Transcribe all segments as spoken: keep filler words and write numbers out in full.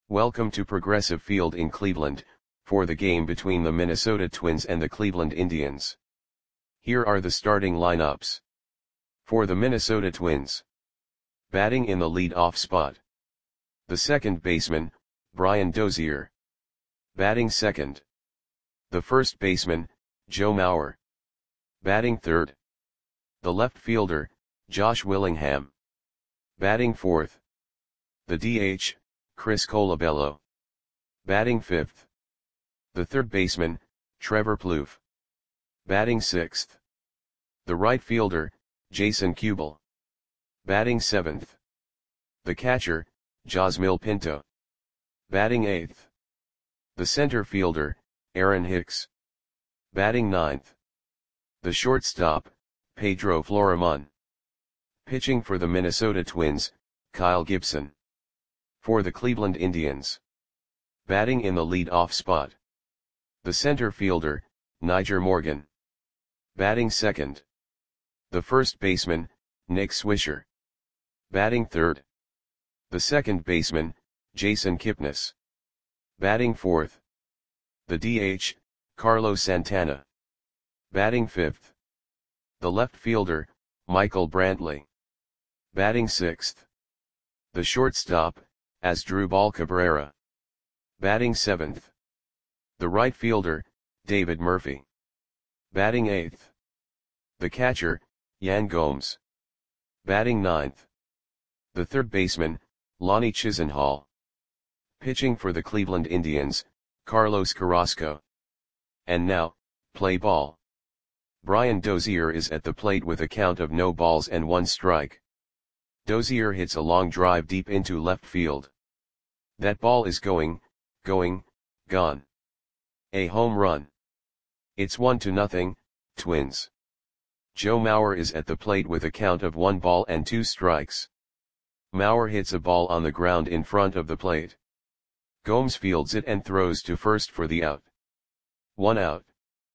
Welcome to Progressive Field in Cleveland, for the game between the Minnesota Twins and the Cleveland Indians. Here are the starting lineups. For the Minnesota Twins. Batting in the lead-off spot. The second baseman, Brian Dozier. Batting second. The first baseman, Joe Mauer. Batting third. The left fielder, Josh Willingham. Batting fourth. The D H, Chris Colabello. Batting fifth. The third baseman, Trevor Plouffe. Batting sixth. The right fielder, Jason Kubel. Batting seventh. The catcher, Josmil Pinto. Batting eighth. The center fielder, Aaron Hicks. Batting ninth. The shortstop, Pedro Florimon. Pitching for the Minnesota Twins, Kyle Gibson. For the Cleveland Indians. Batting in the lead-off spot. The center fielder, Nyjer Morgan. Batting second. The first baseman, Nick Swisher. Batting third. The second baseman, Jason Kipnis. Batting fourth. The D H, Carlos Santana. Batting fifth. The left fielder, Michael Brantley. Batting sixth. The shortstop, Asdrubal Cabrera. Batting seventh. The right fielder, David Murphy. Batting eighth. The catcher, Yan Gomes. Batting ninth. The third baseman, Lonnie Chisenhall. Pitching for the Cleveland Indians, Carlos Carrasco. And now, play ball. Brian Dozier is at the plate with a count of no balls and one strike. Dozier hits a long drive deep into left field. That ball is going, going, gone. A home run. It's one to nothing, Twins. Joe Mauer is at the plate with a count of one ball and two strikes. Mauer hits a ball on the ground in front of the plate. Gomes fields it and throws to first for the out. One out.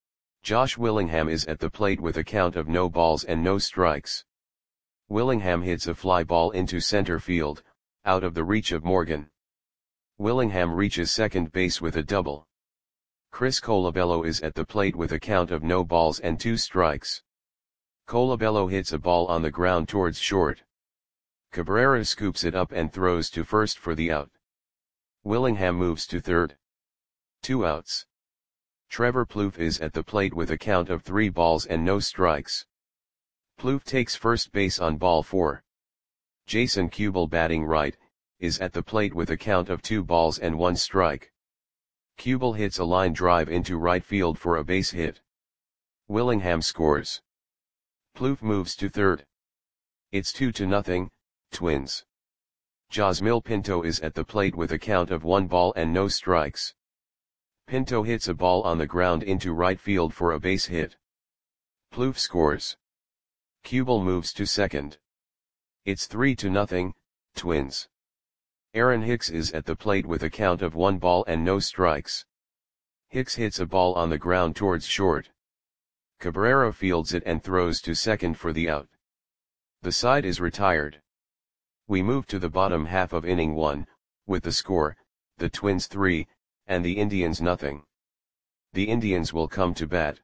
Josh Willingham is at the plate with a count of no balls and no strikes. Willingham hits a fly ball into center field, out of the reach of Morgan. Willingham reaches second base with a double. Chris Colabello is at the plate with a count of no balls and two strikes. Colabello hits a ball on the ground towards short. Cabrera scoops it up and throws to first for the out. Willingham moves to third. Two outs. Trevor Plouffe is at the plate with a count of three balls and no strikes. Plouffe takes first base on ball four. Jason Kubel, batting right, is at the plate with a count of two balls and one strike. Kubel hits a line drive into right field for a base hit. Willingham scores. Plouffe moves to third. It's two to nothing, Twins. Josmil Pinto is at the plate with a count of one ball and no strikes. Pinto hits a ball on the ground into right field for a base hit. Plouffe scores. Kubel moves to second. It's three to nothing, Twins. Aaron Hicks is at the plate with a count of one ball and no strikes. Hicks hits a ball on the ground towards short. Cabrera fields it and throws to second for the out. The side is retired. We move to the bottom half of inning one, with the score, the Twins three, and the Indians nothing. The Indians will come to bat.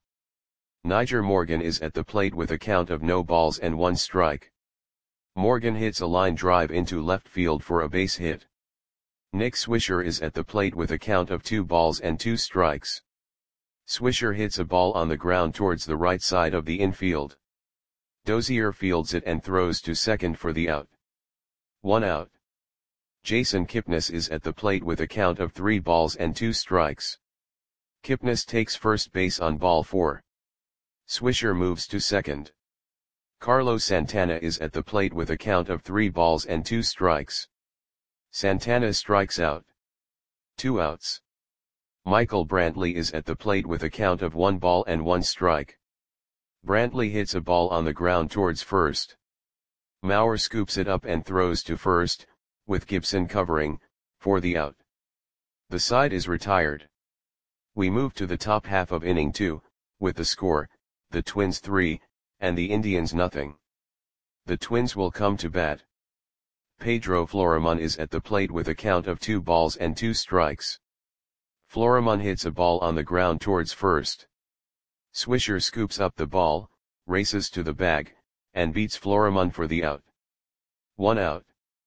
Nyjer Morgan is at the plate with a count of no balls and one strike. Morgan hits a line drive into left field for a base hit. Nick Swisher is at the plate with a count of two balls and two strikes. Swisher hits a ball on the ground towards the right side of the infield. Dozier fields it and throws to second for the out. One out. Jason Kipnis is at the plate with a count of three balls and two strikes. Kipnis takes first base on ball four. Swisher moves to second. Carlos Santana is at the plate with a count of three balls and two strikes. Santana strikes out. Two outs. Michael Brantley is at the plate with a count of one ball and one strike. Brantley hits a ball on the ground towards first. Mauer scoops it up and throws to first, with Gibson covering, for the out. The side is retired. We move to the top half of inning two, with the score, the Twins three, and the Indians nothing. The Twins will come to bat. Pedro Florimon is at the plate with a count of two balls and two strikes. Florimon hits a ball on the ground towards first. Swisher scoops up the ball, races to the bag, and beats Florimon for the out. One out.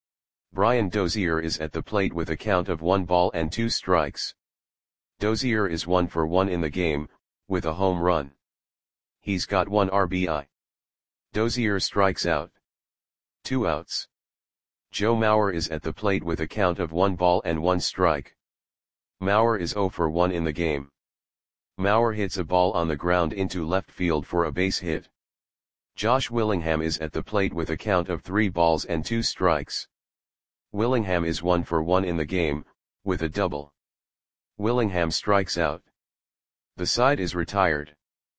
Brian Dozier is at the plate with a count of one ball and two strikes. Dozier is one for one in the game, with a home run. He's got one R B I. Dozier strikes out. Two outs. Joe Mauer is at the plate with a count of one ball and one strike. Mauer is zero for one in the game. Mauer hits a ball on the ground into left field for a base hit. Josh Willingham is at the plate with a count of three balls and two strikes. Willingham is one for one in the game, with a double. Willingham strikes out. The side is retired.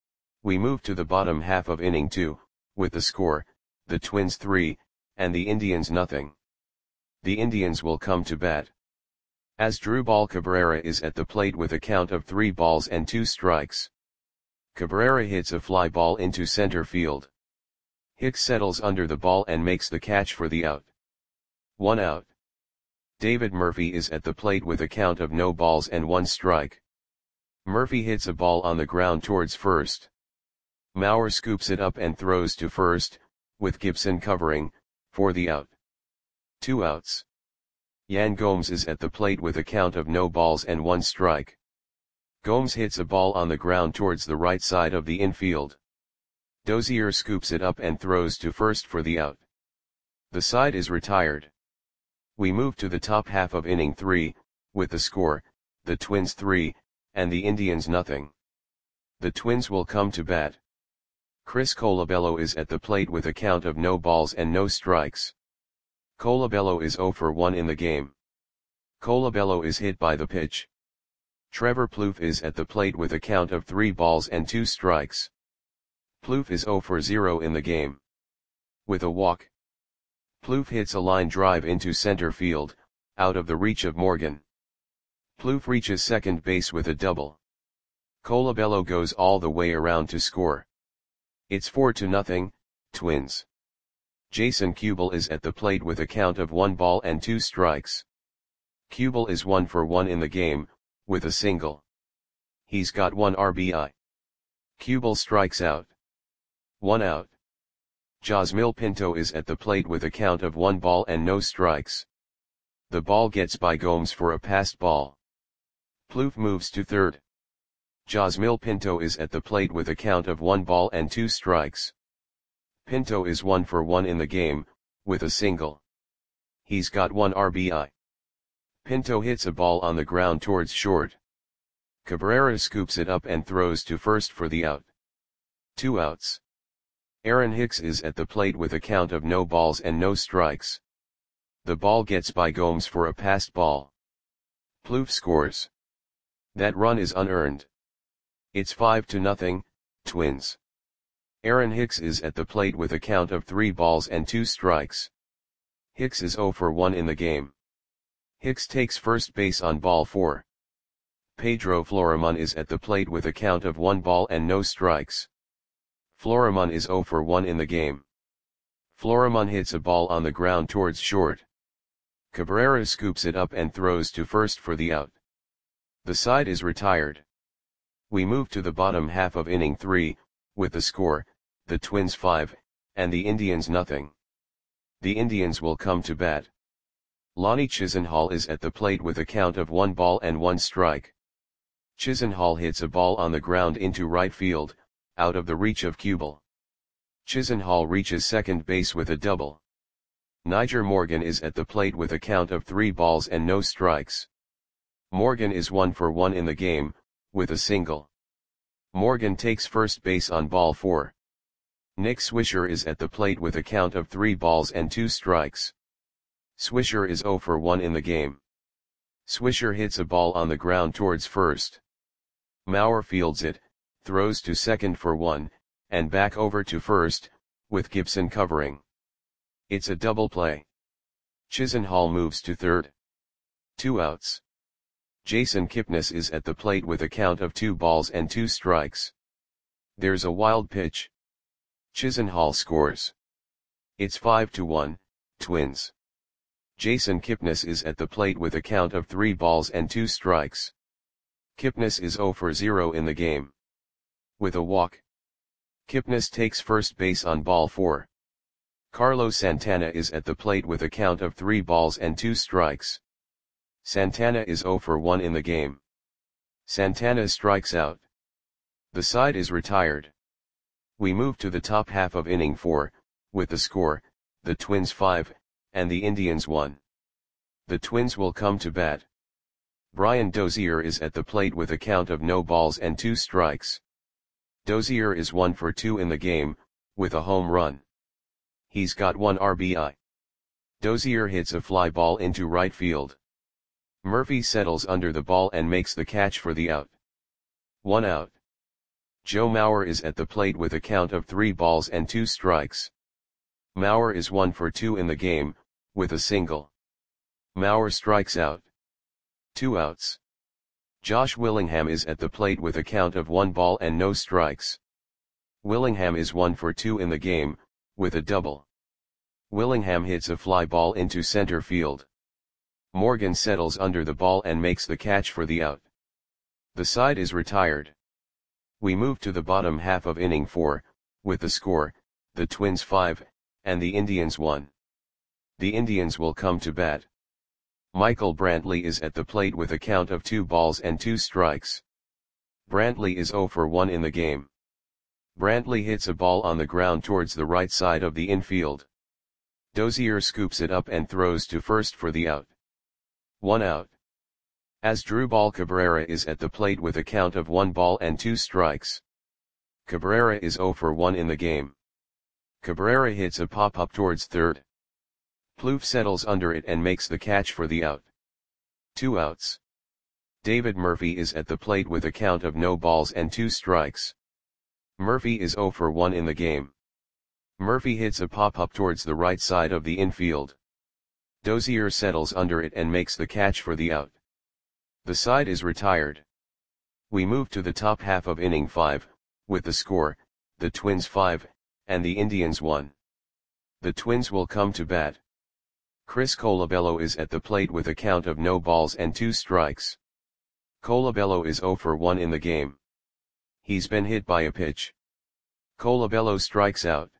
We move to the bottom half of inning two, with the score, the Twins three, and the Indians nothing. The Indians will come to bat. Asdrubal Cabrera is at the plate with a count of three balls and two strikes. Cabrera hits a fly ball into center field. Hicks settles under the ball and makes the catch for the out. One out. David Murphy is at the plate with a count of no balls and one strike. Murphy hits a ball on the ground towards first. Mauer scoops it up and throws to first, with Gibson covering, for the out. Two outs. Yan Gomes is at the plate with a count of no balls and one strike. Gomes hits a ball on the ground towards the right side of the infield. Dozier scoops it up and throws to first for the out. The side is retired. We move to the top half of inning three, with the score, the Twins three, and the Indians nothing. The Twins will come to bat. Chris Colabello is at the plate with a count of no balls and no strikes. Colabello is zero for one in the game. Colabello is hit by the pitch. Trevor Plouffe is at the plate with a count of three balls and two strikes. Plouffe is zero for zero in the game. With a walk, Plouffe hits a line drive into center field, out of the reach of Morgan. Plouffe reaches second base with a double. Colabello goes all the way around to score. It's four to nothing, Twins. Jason Kubel is at the plate with a count of one ball and two strikes. Kubel is one for one in the game, with a single. He's got one R B I. Kubel strikes out. One out. Josmil Pinto is at the plate with a count of one ball and no strikes. The ball gets by Gomes for a passed ball. Plouffe moves to third. Josmil Pinto is at the plate with a count of one ball and two strikes. Pinto is one for one in the game, with a single. He's got one R B I. Pinto hits a ball on the ground towards short. Cabrera scoops it up and throws to first for the out. Two outs. Aaron Hicks is at the plate with a count of no balls and no strikes. The ball gets by Gomes for a passed ball. Plouffe scores. That run is unearned. It's five to nothing, Twins. Aaron Hicks is at the plate with a count of three balls and two strikes. Hicks is zero for one in the game. Hicks takes first base on ball four. Pedro Florimon is at the plate with a count of one ball and no strikes. Florimon is zero for one in the game. Florimon hits a ball on the ground towards short. Cabrera scoops it up and throws to first for the out. The side is retired. We move to the bottom half of inning three, with the score, the Twins five, and the Indians nothing. The Indians will come to bat. Lonnie Chisenhall is at the plate with a count of one ball and one strike. Chisenhall hits a ball on the ground into right field, out of the reach of Kubel. Chisenhall reaches second base with a double. Nyjer Morgan is at the plate with a count of three balls and no strikes. Morgan is one for one in the game, with a single. Morgan takes first base on ball four. Nick Swisher is at the plate with a count of three balls and two strikes. Swisher is zero for one in the game. Swisher hits a ball on the ground towards first. Mauer fields it, throws to second for one, and back over to first, with Gibson covering. It's a double play. Chisenhall moves to third. Two outs. Jason Kipnis is at the plate with a count of two balls and two strikes. There's a wild pitch. Chisenhall scores. It's five to one, Twins. Jason Kipnis is at the plate with a count of three balls and two strikes. Kipnis is zero for zero in the game. With a walk, Kipnis takes first base on ball four. Carlos Santana is at the plate with a count of three balls and two strikes. Santana is zero for one in the game. Santana strikes out. The side is retired. We move to the top half of inning four, with the score, the Twins five, and the Indians one. The Twins will come to bat. Brian Dozier is at the plate with a count of no balls and two strikes. Dozier is one for two in the game, with a home run. He's got one R B I. Dozier hits a fly ball into right field. Murphy settles under the ball and makes the catch for the out. One out. Joe Mauer is at the plate with a count of three balls and two strikes. Mauer is one for two in the game, with a single. Mauer strikes out. Two outs. Josh Willingham is at the plate with a count of one ball and no strikes. Willingham is one for two in the game, with a double. Willingham hits a fly ball into center field. Morgan settles under the ball and makes the catch for the out. The side is retired. We move to the bottom half of inning four, with the score, the Twins five, and the Indians one. The Indians will come to bat. Michael Brantley is at the plate with a count of two balls and two strikes. Brantley is zero for one in the game. Brantley hits a ball on the ground towards the right side of the infield. Dozier scoops it up and throws to first for the out. One out. Asdrubal Cabrera is at the plate with a count of one ball and two strikes. Cabrera is zero for one in the game. Cabrera hits a pop-up towards third. Plouffe settles under it and makes the catch for the out. Two outs. David Murphy is at the plate with a count of no balls and two strikes. Murphy is zero for one in the game. Murphy hits a pop-up towards the right side of the infield. Dozier settles under it and makes the catch for the out. The side is retired. We move to the top half of inning five, with the score, the Twins five, and the Indians one. The Twins will come to bat. Chris Colabello is at the plate with a count of no balls and two strikes. Colabello is zero for one in the game. He's been hit by a pitch. Colabello strikes out.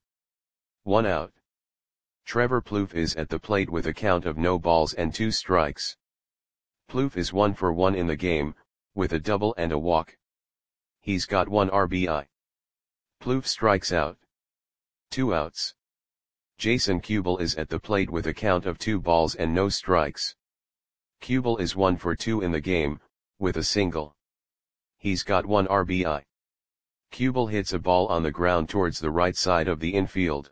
One out. Trevor Plouffe is at the plate with a count of no balls and two strikes. Plouffe is one for one in the game, with a double and a walk. He's got one R B I. Plouffe strikes out. Two outs. Jason Kubel is at the plate with a count of two balls and no strikes. Kubel is one for two in the game, with a single. He's got one R B I. Kubel hits a ball on the ground towards the right side of the infield.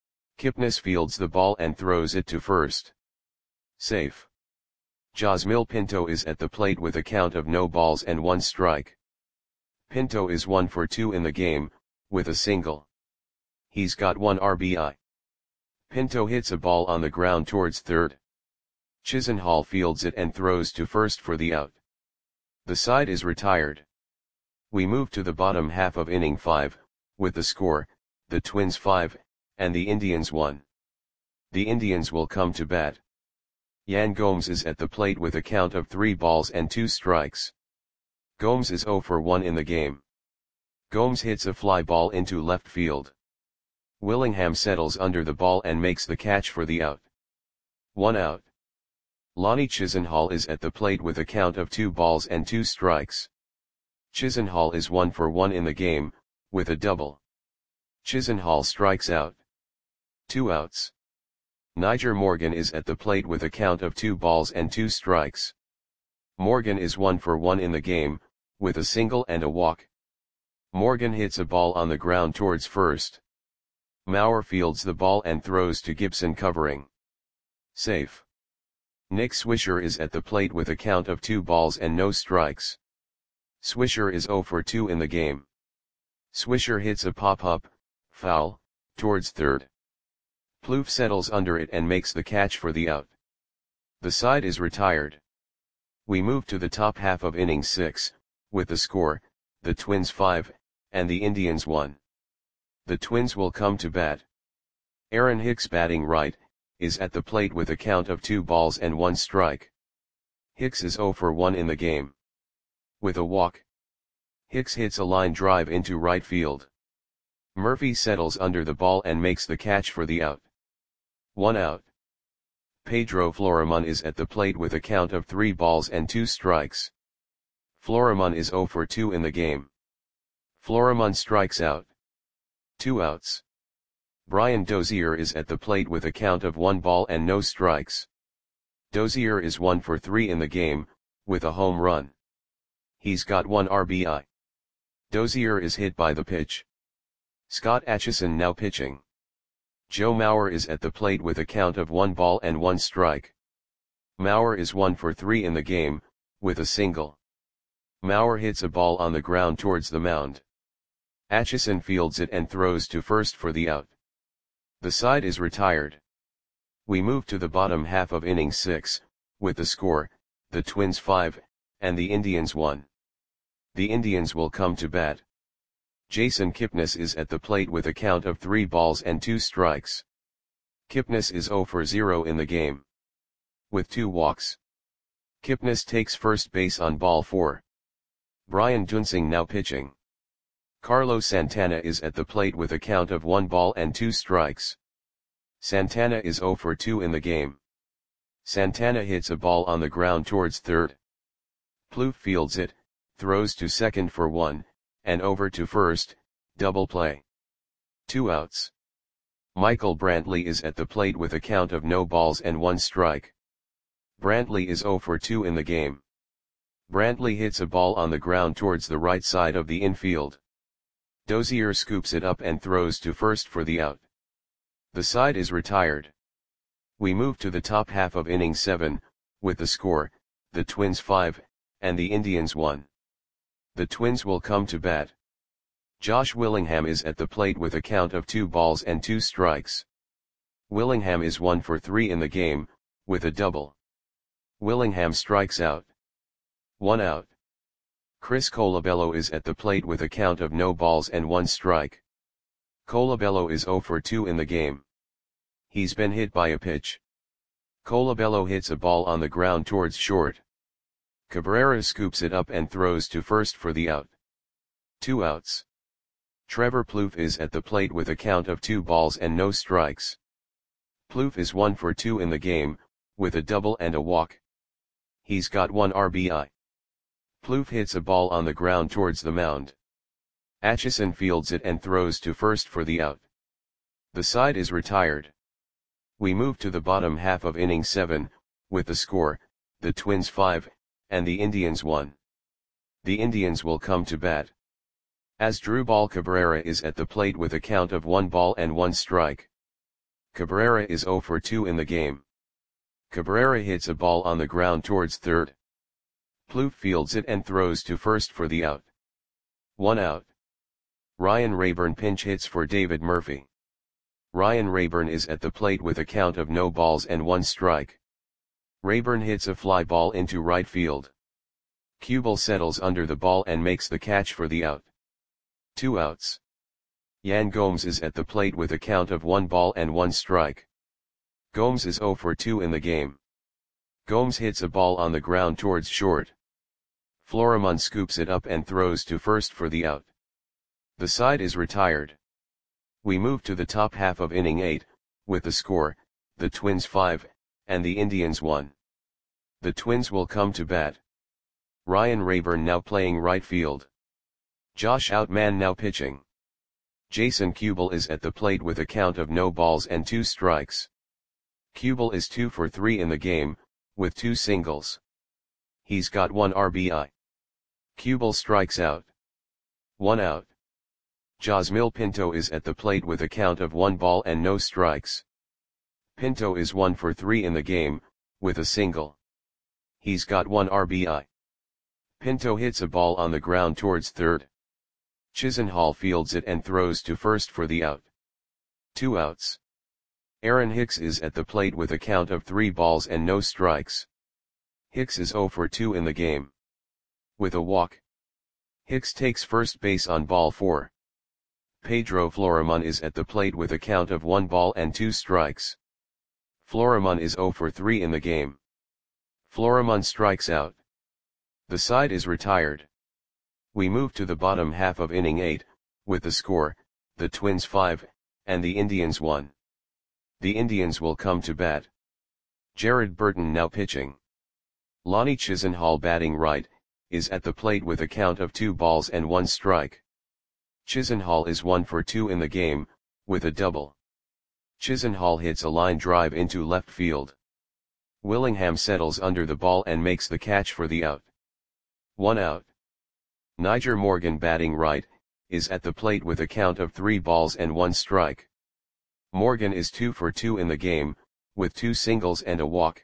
Kipnis fields the ball and throws it to first. Safe. Josmil Pinto is at the plate with a count of no balls and one strike. Pinto is one for two in the game, with a single. He's got one R B I. Pinto hits a ball on the ground towards third. Chisenhall fields it and throws to first for the out. The side is retired. We move to the bottom half of inning five, with the score, the Twins five, and the Indians one. The Indians will come to bat. Yan Gomes is at the plate with a count of three balls and two strikes. Gomes is zero for one in the game. Gomes hits a fly ball into left field. Willingham settles under the ball and makes the catch for the out. One out. Lonnie Chisenhall is at the plate with a count of two balls and two strikes. Chisenhall is one for one in the game, with a double. Chisenhall strikes out. Two outs. Niger Morgan is at the plate with a count of two balls and two strikes. Morgan is one for one in the game, with a single and a walk. Morgan hits a ball on the ground towards first. Mauer fields the ball and throws to Gibson covering. Safe. Nick Swisher is at the plate with a count of two balls and no strikes. Swisher is zero for two in the game. Swisher hits a pop-up, foul, towards third. Plouffe settles under it and makes the catch for the out. The side is retired. We move to the top half of inning six, with the score, the Twins five, and the Indians one. The Twins will come to bat. Aaron Hicks batting right, is at the plate with a count of two balls and one strike. Hicks is zero for one in the game. With a walk, Hicks hits a line drive into right field. Murphy settles under the ball and makes the catch for the out. One out. Pedro Florimon is at the plate with a count of three balls and two strikes. Florimon is zero for two in the game. Florimon strikes out. Two outs. Brian Dozier is at the plate with a count of one ball and no strikes. Dozier is one for three in the game, with a home run. He's got one R B I. Dozier is hit by the pitch. Scott Atchison now pitching. Joe Mauer is at the plate with a count of one ball and one strike. Mauer is one for three in the game, with a single. Mauer hits a ball on the ground towards the mound. Atchison fields it and throws to first for the out. The side is retired. We move to the bottom half of inning six, with the score, the Twins five, and the Indians one. The Indians will come to bat. Jason Kipnis is at the plate with a count of three balls and two strikes. Kipnis is zero for zero in the game. With two walks. Kipnis takes first base on ball four. Brian Duensing now pitching. Carlos Santana is at the plate with a count of one ball and two strikes. Santana is zero for two in the game. Santana hits a ball on the ground towards third. Plouffe fields it, throws to second for one, and over to first, double play. Two outs. Michael Brantley is at the plate with a count of no balls and one strike. Brantley is zero for two in the game. Brantley hits a ball on the ground towards the right side of the infield. Dozier scoops it up and throws to first for the out. The side is retired. We move to the top half of inning seven, with the score, the Twins five, and the Indians one. The Twins will come to bat. Josh Willingham is at the plate with a count of two balls and two strikes. Willingham is one for three in the game, with a double. Willingham strikes out. One out. Chris Colabello is at the plate with a count of no balls and one strike. Colabello is zero for two in the game. He's been hit by a pitch. Colabello hits a ball on the ground towards short. Cabrera scoops it up and throws to first for the out. Two outs. Trevor Plouffe is at the plate with a count of two balls and no strikes. Plouffe is one for two in the game, with a double and a walk. He's got one R B I. Plouffe hits a ball on the ground towards the mound. Atchison fields it and throws to first for the out. The side is retired. We move to the bottom half of inning seven, with the score, the Twins five, and the Indians one. The Indians will come to bat. Asdrubal Cabrera is at the plate with a count of one ball and one strike. Cabrera is zero for two in the game. Cabrera hits a ball on the ground towards third. Plouffe fields it and throws to first for the out. One out. Ryan Rayburn pinch hits for David Murphy. Ryan Rayburn is at the plate with a count of no balls and one strike. Rayburn hits a fly ball into right field. Kubel settles under the ball and makes the catch for the out. Two outs. Yan Gomes is at the plate with a count of one ball and one strike. Gomes is zero for two in the game. Gomes hits a ball on the ground towards short. Florimon scoops it up and throws to first for the out. The side is retired. We move to the top half of inning eight, with the score, the Twins five, and the Indians one. The Twins will come to bat. Ryan Rayburn now playing right field. Josh Outman now pitching. Jason Kubel is at the plate with a count of no balls and two strikes. Kubel is two for three in the game, with two singles. He's got one R B I. Kubel strikes out. One out. Josmil Pinto is at the plate with a count of one ball and no strikes. Pinto is one for three in the game, with a single. He's got one R B I. Pinto hits a ball on the ground towards third. Chisenhall fields it and throws to first for the out. Two outs. Aaron Hicks is at the plate with a count of three balls and no strikes. Hicks is zero for two in the game. With a walk. Hicks takes first base on ball four. Pedro Florimon is at the plate with a count of one ball and two strikes. Florimon is zero for three in the game. Florimon strikes out. The side is retired. We move to the bottom half of inning eight, with the score, the Twins five, and the Indians one. The Indians will come to bat. Jared Burton now pitching. Lonnie Chisenhall batting right, is at the plate with a count of two balls and one strike. Chisenhall is one for two in the game, with a double. Chisenhall hits a line drive into left field. Willingham settles under the ball and makes the catch for the out. One out. Niger Morgan batting right, is at the plate with a count of three balls and one strike. Morgan is two for two in the game, with two singles and a walk.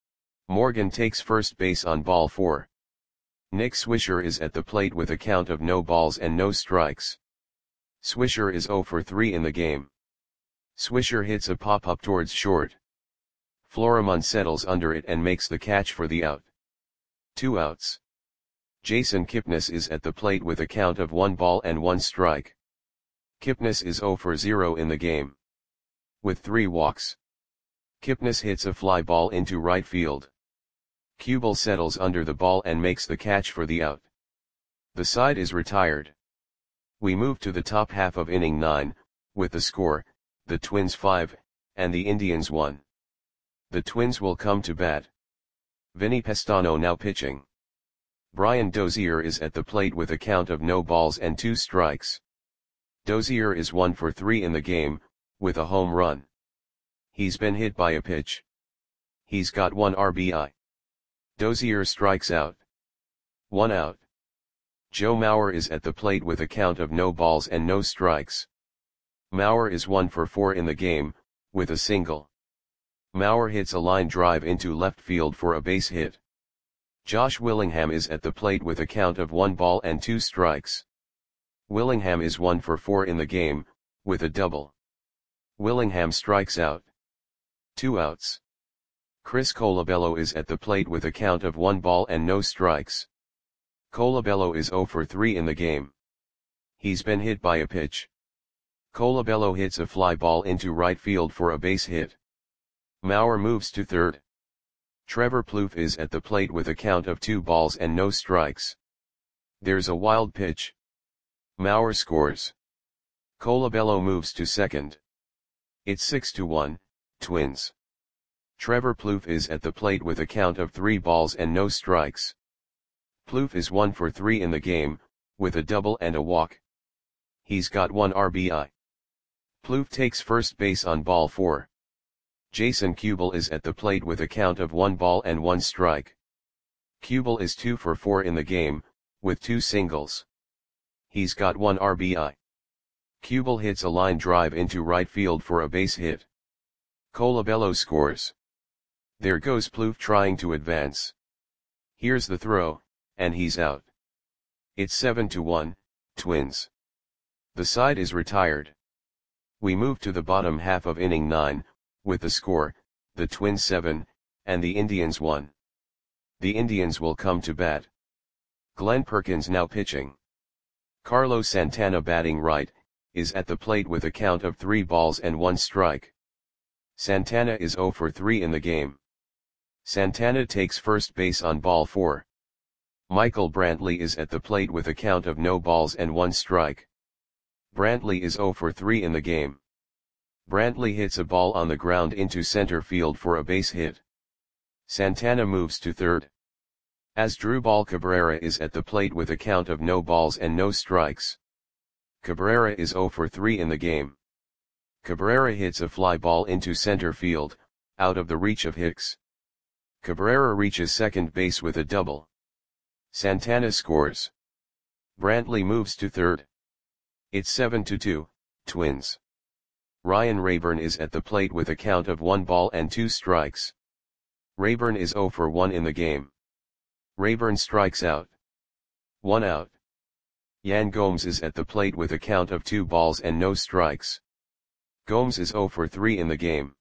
Morgan takes first base on ball four. Nick Swisher is at the plate with a count of no balls and no strikes. Swisher is zero for three in the game. Swisher hits a pop-up towards short. Florimon settles under it and makes the catch for the out. Two outs. Jason Kipnis is at the plate with a count of one ball and one strike. Kipnis is zero for zero in the game. With three walks. Kipnis hits a fly ball into right field. Kubel settles under the ball and makes the catch for the out. The side is retired. We move to the top half of inning nine, with the score, the Twins five, and the Indians one. The Twins will come to bat. Vinny Pestano now pitching. Brian Dozier is at the plate with a count of no balls and two strikes. Dozier is one for three in the game, with a home run. He's been hit by a pitch. He's got one R B I. Dozier strikes out. One out. Joe Mauer is at the plate with a count of no balls and no strikes. Mauer is one for four in the game, with a single. Mauer hits a line drive into left field for a base hit. Josh Willingham is at the plate with a count of one ball and two strikes. Willingham is one for four in the game, with a double. Willingham strikes out. Two outs. Chris Colabello is at the plate with a count of one ball and no strikes. Colabello is zero for three in the game. He's been hit by a pitch. Colabello hits a fly ball into right field for a base hit. Mauer moves to third. Trevor Plouffe is at the plate with a count of two balls and no strikes. There's a wild pitch. Mauer scores. Colabello moves to second. It's six to one, Twins. Trevor Plouffe is at the plate with a count of three balls and no strikes. Plouffe is one for three in the game, with a double and a walk. He's got one R B I. Plouffe takes first base on ball four. Jason Kubel is at the plate with a count of one ball and one strike. Kubel is two for four in the game, with two singles. He's got one R B I. Kubel hits a line drive into right field for a base hit. Colabello scores. There goes Plouffe trying to advance. Here's the throw, and he's out. It's seven to one, Twins. The side is retired. We move to the bottom half of inning nine, with the score, the Twins seven, and the Indians one. The Indians will come to bat. Glenn Perkins now pitching. Carlos Santana batting right, is at the plate with a count of three balls and one strike. Santana is zero for three in the game. Santana takes first base on ball four. Michael Brantley is at the plate with a count of no balls and one strike. Brantley is zero for three in the game. Brantley hits a ball on the ground into center field for a base hit. Santana moves to third. Asdrubal Cabrera is at the plate with a count of no balls and no strikes. Cabrera is zero for three in the game. Cabrera hits a fly ball into center field, out of the reach of Hicks. Cabrera reaches second base with a double. Santana scores. Brantley moves to third. It's seven to two, Twins. Ryan Rayburn is at the plate with a count of one ball and two strikes. Rayburn is zero for one in the game. Rayburn strikes out. One out. Yan Gomes is at the plate with a count of two balls and no strikes. Gomes is zero for three in the game.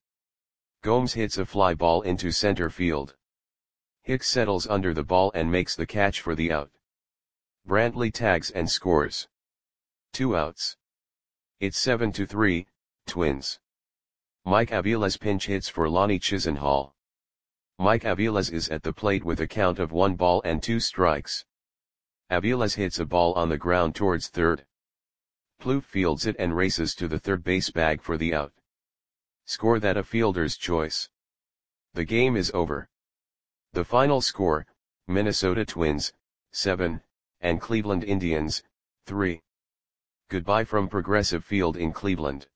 Gomes hits a fly ball into center field. Hicks settles under the ball and makes the catch for the out. Brantley tags and scores. Two outs. It's seven to three, Twins. Mike Aviles pinch hits for Lonnie Chisenhall. Mike Aviles is at the plate with a count of one ball and two strikes. Aviles hits a ball on the ground towards third. Plouffe fields it and races to the third base bag for the out. Score that a fielder's choice. The game is over. The final score, Minnesota Twins, seven, and Cleveland Indians, three. Goodbye from Progressive Field in Cleveland.